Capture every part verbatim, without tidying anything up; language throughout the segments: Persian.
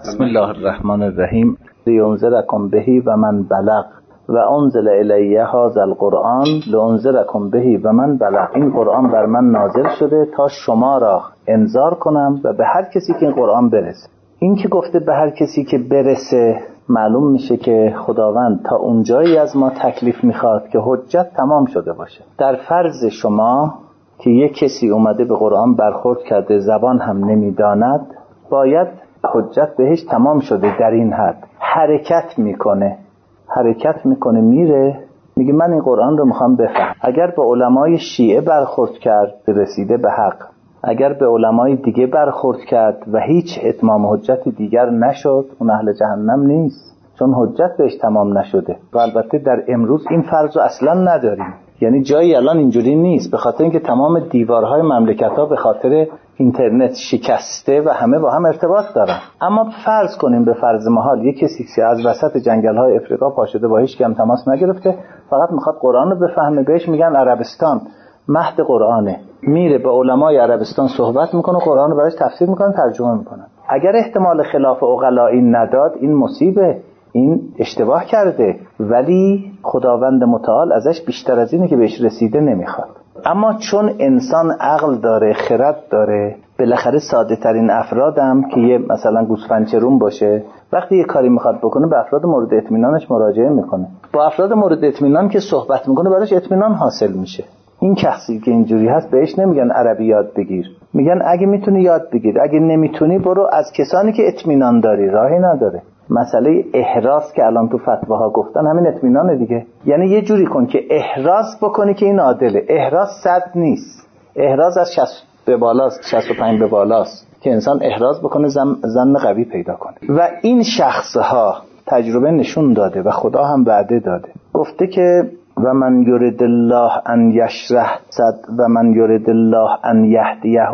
بسم الله الرحمن الرحیم. لینذرکم بهی و من بلغ و انزل الی هذا القرآن لینذرکم بهی و من بلغ. این قرآن بر من نازل شده تا شما را انذار کنم و به هر کسی که این قرآن برسه. این که گفته به هر کسی که برسه، معلوم میشه که خداوند تا اونجایی از ما تکلیف میخواد که حجت تمام شده باشه. در فرض شما که یک کسی اومده به قرآن برخورد کرده، زبان هم نمیداند، باید حجت بهش تمام شده. در این حد حرکت میکنه حرکت میکنه میره میگه من این قرآن رو میخوام بفهم. اگر به علمای شیعه برخورد کرد رسیده به حق، اگر به علمای دیگه برخورد کرد و هیچ اتمام حجت دیگر نشد، اون اهل جهنم نیست، چون حجت بهش تمام نشده. و البته در امروز این فرض رو اصلا نداریم، یعنی جایی الان اینجوری نیست، به خاطر اینکه تمام دیوارهای مملکت‌ها به خاطر اینترنت شکسته و همه با هم ارتباط دارن. اما فرض کنیم به فرض محال یک کسی که از وسط جنگل‌های افریقا پاشده با هیچ کم تماس نگرفته، فقط میخواد قرآن رو بفهمه، بهش میگن عربستان مهد قرآنه، میره به علمای عربستان صحبت میکنه، قرآن رو براش تفسیر میکنه، ترجمه میکنه. اگر احتمال خلاف عقلایی نداد، این مصیبه، این اشتباه کرده، ولی خداوند متعال ازش بیشتر از اینه که بهش رسیده نمیخواد. اما چون انسان عقل داره، خرد داره، بالاخره ساده ترین افرادم که یه مثلا گوسفندچرون باشه، وقتی یه کاری میخواد بکنه به افراد مورد اطمینانش مراجعه میکنه، با افراد مورد اطمینان که صحبت میکنه براش اطمینان حاصل میشه. این کسی که اینجوری هست بهش نمیگن عربی یاد بگیر، میگن اگه میتونی یاد بگیر، اگه نمیتونی برو از کسانی که اطمینان داری. راهی نداره. مسئله احراز که الان تو فتواها گفتن همین اطمینانه دیگه. یعنی یه جوری کن که احراز بکنی که این عادله. احراز صد نیست، احراز از شصت به بالاست، شصت و پنج به بالاست که انسان احراز بکنه، ظن قوی پیدا کنه. و این شخصها تجربه نشون داده و خدا هم وعده داده، گفته که و من یرید الله ان یشرح صد و من یرید الله ان یهدیه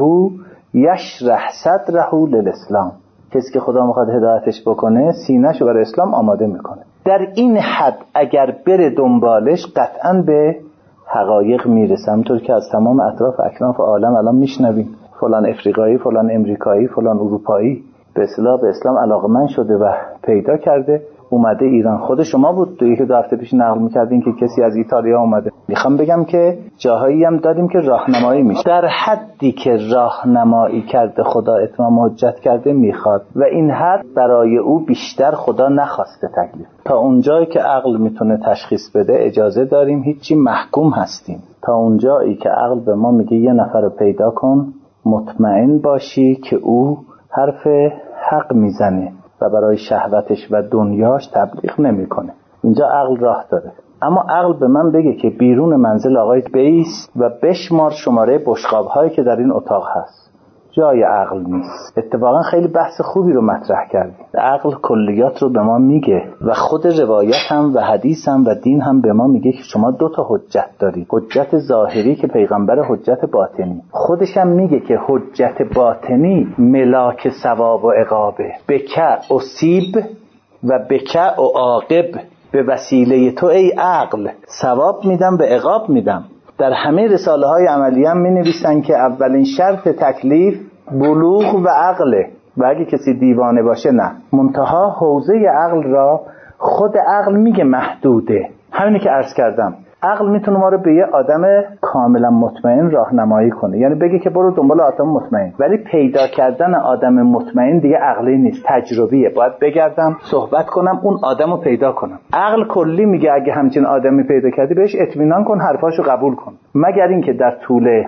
یشرح صدره للاسلام. کسی که خدا میخواد هدایتش بکنه، سینه‌شو برای اسلام آماده میکنه. در این حد اگر بره دنبالش، قطعاً به حقایق میرسه. همونطور که از تمام اطراف اکناف عالم الان میشنویم فلان افریقایی، فلان امریکایی، فلان اروپایی به اصطلاح به اسلام علاقه‌مند شده و پیدا کرده، اومده ایران. خود شما بود تو یک دو هفته پیش نقل میکردین که کسی از ایتالیا اومده. میخوام بگم که جاهایی هم داریم که راهنمایی میشه. در حدی که راهنمایی کرده خدا اتمام حجت کرده میخواد، و این حد برای او بیشتر خدا نخواسته تکلیف. تا اونجایی که عقل میتونه تشخیص بده اجازه داریم، هیچی محکوم هستیم. تا اونجایی که عقل به ما میگه یه نفر رو پیدا کن، مطمئن باشی که او حرف حق میزنه و برای شهوتش و دنیاش تبلیغ نمیکنه. اینجا عقل راه داره. اما عقل به من بگه که بیرون منزل آقای بیس و بشمار شماره بشقاب هایی که در این اتاق هست، جای عقل نیست. اتفاقا خیلی بحث خوبی رو مطرح کردیم. عقل کلیات رو به ما میگه و خود روایت هم و حدیث هم و دین هم به ما میگه که شما دو تا حجت دارید، حجت ظاهری که پیغمبر، حجت باطنی. خودش هم میگه که حجت باطنی ملاک ثواب و عقابه، بکع اصیب و بکع و عاقب. به وسیله تو ای عقل ثواب میدم، به عقاب میدم. در همه رساله های عملی هم می نویسن که اولین شرط تکلیف بلوغ و عقله، و اگه کسی دیوانه باشه نه. منتها حوزه عقل را خود عقل میگه محدوده. همینی که عرض کردم، عقل میتونه ما رو به یه آدم کاملا مطمئن راهنمایی کنه، یعنی بگه که برو دنبال آدم مطمئن. ولی پیدا کردن آدم مطمئن دیگه عقلی نیست، تجربیه. باید بگردم صحبت کنم، اون آدم رو پیدا کنم. عقل کلی میگه اگه همچین آدمی پیدا کردی بهش اطمینان کن، حرفاشو قبول کن، مگر اینکه در طول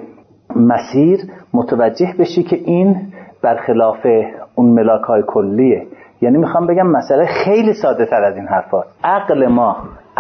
مسیر متوجه بشی که این برخلاف اون ملاک‌های کلیه. یعنی میخوام بگم مسئله خیلی ساده تر از این حرفاست. عقل ما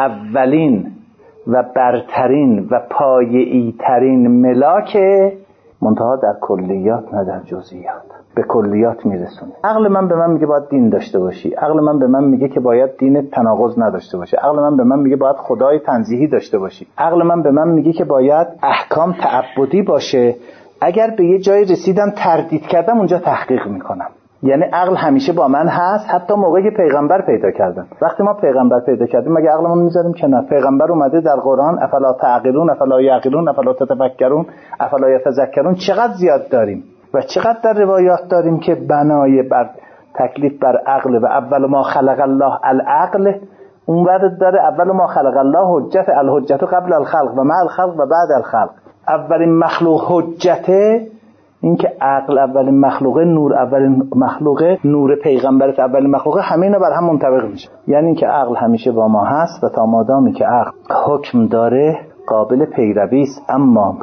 اولین و برترین و پایه‌ای ترین ملاک، منتها در کلیات نه در جزئیات. به کلیات میرسونه. عقل من به من میگه باید دین داشته باشی، عقل من به من میگه که باید دین تناقض نداشته باشه، عقل من به من میگه باید خدای تنزیهی داشته باشی، عقل من به من میگه که باید احکام تعبدی باشه. اگر به یه جایی رسیدم تردید کردم، اونجا تحقیق میکنم. یعنی عقل همیشه با من هست، حتی موقعی که پیغمبر پیدا کردم. وقتی ما پیغمبر پیدا کردیم مگه عقلمون میذاریم کنار؟ پیغمبر اومده در قرآن افلا تعقلون، افلا یعقلون، افلا تتفکرون، افلا یتذکرون. چقدر زیاد داریم و چقدر در روایات داریم که بنای بر تکلیف بر عقل و اول ما خلق الله العقل، اون ورد داره اول ما خلق الله حجت الحجت قبل الخلق و مع الخلق و بعد الخلق. اولین مخلوق حجته، این که عقل اولین مخلوقه، نور اولین مخلوقه، نور پیغمبرت اولین مخلوقه، همه اینا بر هم منطبق میشه. یعنی اینکه عقل همیشه با ما هست و تا مادامی که عقل حکم داره قابل پیروی است، اما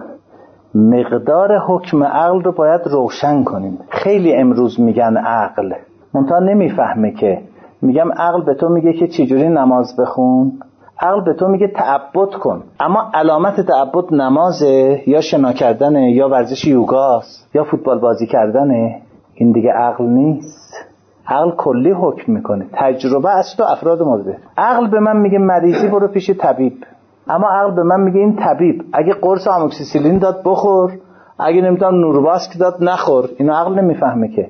مقدار حکم عقل رو باید روشن کنیم. خیلی امروز میگن عقل، منتها نمیفهمه که میگم عقل به تو میگه که چجوری نماز بخون، عقل به تو میگه تعبد کن، اما علامت تعبد نمازه یا شنا کردنه یا ورزش یوگاست یا فوتبال بازی کردنه، این دیگه عقل نیست. عقل کلی حکم میکنه، تجربه است و افراد مورد. عقل به من میگه مریضی برو پیش طبیب، اما عقل به من میگه این طبیب اگه قرص آموکسیسیلین داد بخور، اگه نمیتونم نوروباسک داد نخور. اینو عقل نمیفهمه که،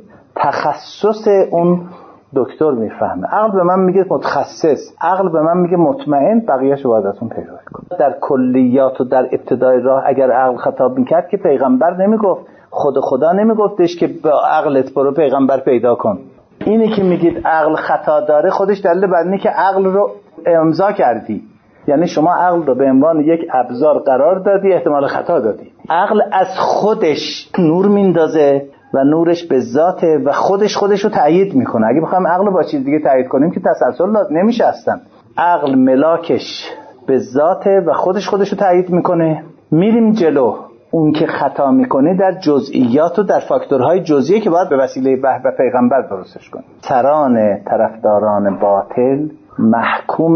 تخصص اون دکتر میفهمه. عقل به من میگه متخصص، عقل به من میگه مطمئن، بقیه‌شو باید ازتون پیروی کن. در کلیات و در ابتدای راه اگر عقل خطاب میکرد که پیغمبر نمیگفت، خود خدا نمیگفتش که با عقلت برو پیغمبر پیدا کن. اینی که میگید عقل خطا داره خودش دلیل بر اینه که عقل رو امضا کردی، یعنی شما عقل رو به عنوان یک ابزار قرار دادی، احتمال خطا دادی. عقل از خودش نور میندازه و نورش به ذاته و خودش خودش رو تأیید میکنه. اگه بخوایم عقل رو با چیز دیگه تأیید کنیم که تسلسل لازم نمیشه اصلا. عقل ملاکش به ذاته و خودش خودش رو تأیید میکنه. میریم جلو، اون که خطا میکنه در جزئیات و در فاکتورهای جزئی که باید به وسیله وحی و پیغمبر درستش کنه. سران طرفداران باطل محکوم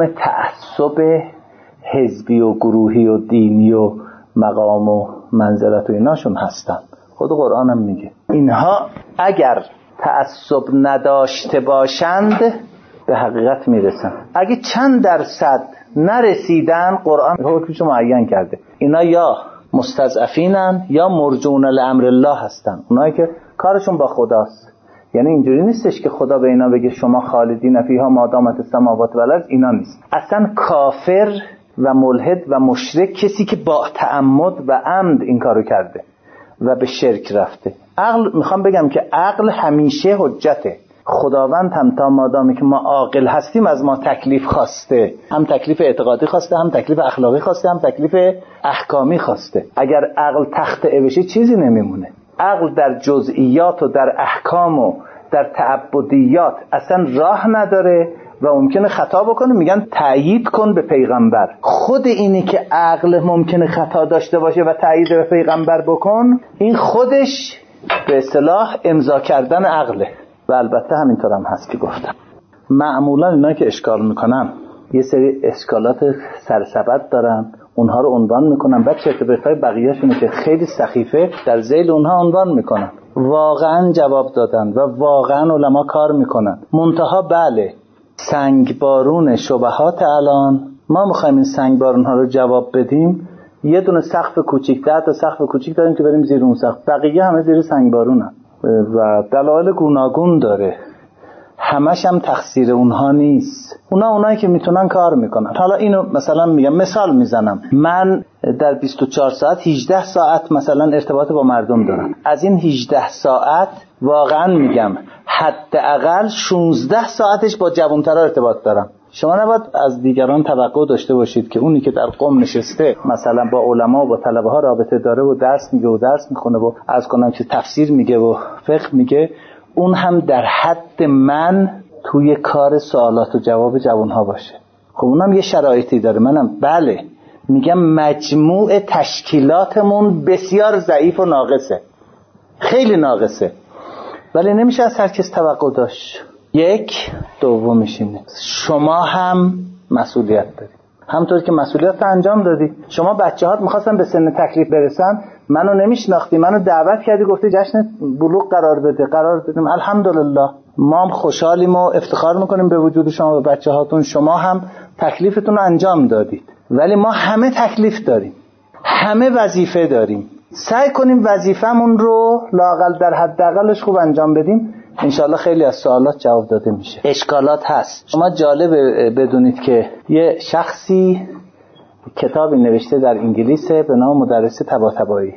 تعصب حزبی و گروهی و دینی و مقام و منزلت و ایناشون هستن. خود قرآن هم میگه اینها اگر تعصب نداشته باشند به حقیقت میرسن. اگه چند درصد نرسیدن قرآن حکمشو معین کرده، اینا یا مستضعفینن یا مرجون لامر الله هستن، اونایی که کارشون با خداست. یعنی اینجوری نیستش که خدا به اینا بگه شما خالدین فیها ما دامت السماوات و الارض، اینا نیست. اصلا کافر و ملحد و مشرک کسی که با تعمد و عمد این کارو کرده و به شرک رفته. عقل، میخوام بگم که عقل همیشه حجته. خداوند هم تا مادامی که ما عاقل هستیم از ما تکلیف خواسته، هم تکلیف اعتقادی خواسته، هم تکلیف اخلاقی خواسته، هم تکلیف احکامی خواسته. اگر عقل تخطئه بشه چیزی نمیمونه. عقل در جزئیات و در احکام و در تعبدیات اصلا راه نداره و ممکنه خطا بکنه. میگن تأیید کن به پیغمبر. خود اینی که عقل ممکنه خطا داشته باشه و تأیید به پیغمبر بکن، این خودش به اصطلاح امضا کردن عقله. و البته همینطور هم هست که گفتم معمولا اینا که اشکال میکنن یه سری اشکالات سرسبد دارن، اونها رو عنوان میکنن، بعد چرت و پرتای بقیه‌شونه که خیلی سخیفه در ذیل اونها عنوان میکنن. واقعا جواب دادن و واقعا علما کار میکنن. منتها بله، سنگبارون شبهات الان، ما میخوایم این سنگبارون ها رو جواب بدیم، یه دونه سقف کوچیک، ده تا سقف کوچیک داریم که بریم زیر اون سقف، بقیه همه زیر سنگبارونن و دلایل گوناگون داره. همش هم تقصیر اونها نیست. اونا اونایی که میتونن کار میکنن. حالا اینو مثلا میگم، مثال میزنم، من در بیست و چهار ساعت هجده ساعت مثلا ارتباط با مردم دارم. از این هجده ساعت واقعا میگم حداقل شانزده ساعتش با جوانترها ارتباط دارم. شما نباید از دیگران توقع داشته باشید که اونی که در قم نشسته مثلا با علما و با طلبه ها رابطه داره و درس میگه و درس میخونه و از کنم که تفسیر میگه و فقه میگه، اون هم در حد من توی کار سوالات و جواب جوانها باشه. خب اونم یه شرایطی داره. منم بله میگم مجموع تشکیلاتمون بسیار ضعیف و ناقصه، خیلی ناقصه، ولی نمیشه از هر کس توقع داشت. یک دومیش اینه شما هم مسئولیت دارید. همونطور که مسئولیت انجام دادی. شما بچه‌هات می‌خواستن به سن تکلیف برسن، منو نمیشناختی، منو دعوت کردی، گفتی جشن بلوغ قرار بده، قرار بدیم. الحمدلله ما هم خوشحالیم و افتخار میکنیم به وجود شما و بچه‌هاتون. شما هم تکلیفتون رو انجام دادید، ولی ما همه تکلیف داریم، همه وظیفه داریم. سعی کنیم وظیفمون رو لااقل در حداقلش خوب انجام بدیم. انشالله خیلی از سوالات جواب داده میشه. اشکالات هست. شما جالبه بدونید که یه شخصی کتابی نوشته در انگلیس به نام مدرس طباطبایی.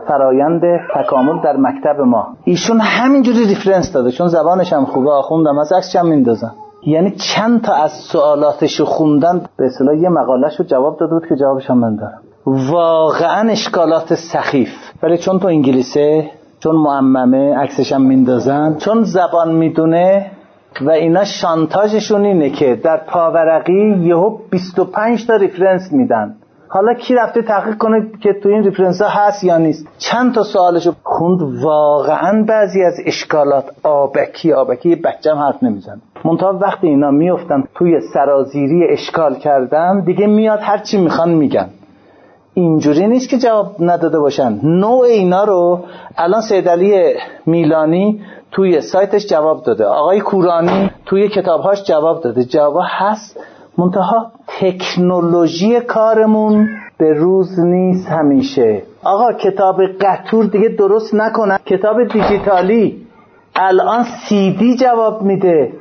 فرایند تکامل در مکتب ما. ایشون همینجوری ریفرنس داده، چون زبانش هم خوبه، آخوندم از عکسش هم میندازن. یعنی چند تا از سوالاتشو خوندن، به اصطلاح یه مقالهشو جواب داده بود که جوابش هم من دارم. واقعا اشکالات سخیف، ولی چون تو انگلیسه، چون معممه، عکسش هم میندازن، چون زبان میدونه و اینا شانتاژشون اینه که در پاورقی یهو بیست و پنج تا ریفرنس میدن. حالا کی رفته تحقیق کنه که تو این ریفرنس ها هست یا نیست؟ چند تا سوالشو خوند، واقعا بعضی از اشکالات آبکی آبکی بچه‌م حرف نمیزنه. منتها وقتی اینا میافتن توی سرازیری اشکال کردن، دیگه میاد هر چی میخوان میگن. اینجوری نیست که جواب نداده باشن. نوع اینا رو الان سید علی میلانی توی سایتش جواب داده، آقای کورانی توی کتابهاش جواب داده، جواب هست. منتها تکنولوژی کارمون به روز نیست همیشه. آقا کتاب قطور دیگه درست نکنن، کتاب دیجیتالی الان سی دی جواب میده،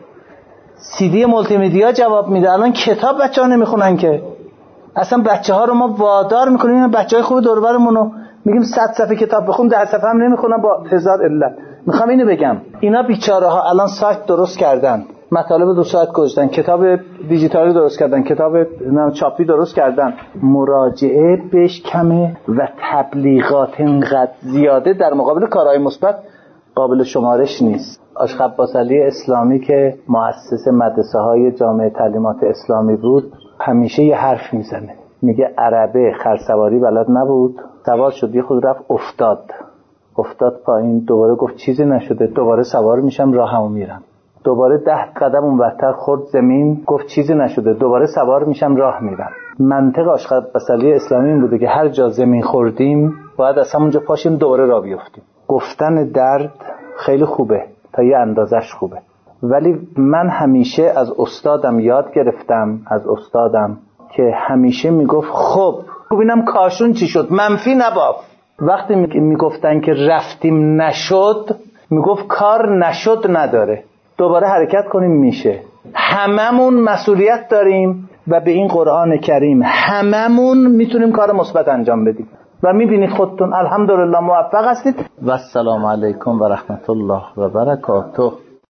سی دی مولتی مدیا جواب میده. الان کتاب بچه ها نمیخونن که، اصلا بچه ها رو ما وادار میکنیم، بچه های خوب دور و برمونو میگیم صد صفحه کتاب بخون، ده صفحه هم نمیخونن با هزار علت. میخوام اینو بگم، اینا بیچاره ها الان سایت درست کردن، مطالب دو ساعت گذاشتن، کتاب دیجیتالی درست کردن، کتاب چاپی درست کردن، مراجعه بهش کمه و تبلیغات اینقدر زیاده در مقابل کارهای مثبت قابل شمارش نیست. آشق عباس علی اسلامی که مؤسس مدرسه های جامعه تعلیمات اسلامی بود، همیشه یه حرف میزنه، میگه عربه خرسواری بلد نبود، سوار شد یه خود رفت افتاد افتاد پایین، دوباره گفت چیزی نشده، دوباره سوار میشم راهمو میرم، دوباره ده قدم اونورتر خورد زمین، گفت چیزی نشده، دوباره سوار میشم راه میرم. منطق آشق عباس علی اسلامی این بوده که هر جا زمین خوردیم باید از همونجا پاشیم دوباره راه بیفتیم. گفتن درد خیلی خوبه، تا یه اندازش خوبه، ولی من همیشه از استادم یاد گرفتم، از استادم که همیشه میگفت خب ببینم کاشون چی شد، منفی نباف. وقتی میگفتن که رفتیم نشد، میگفت کار نشد نداره، دوباره حرکت کنیم میشه. هممون مسئولیت داریم و به این قرآن کریم هممون میتونیم کار مثبت انجام بدیم و میبینید خودتون الحمدلله موفق هستید. و السلام علیکم و رحمت الله و برکاته.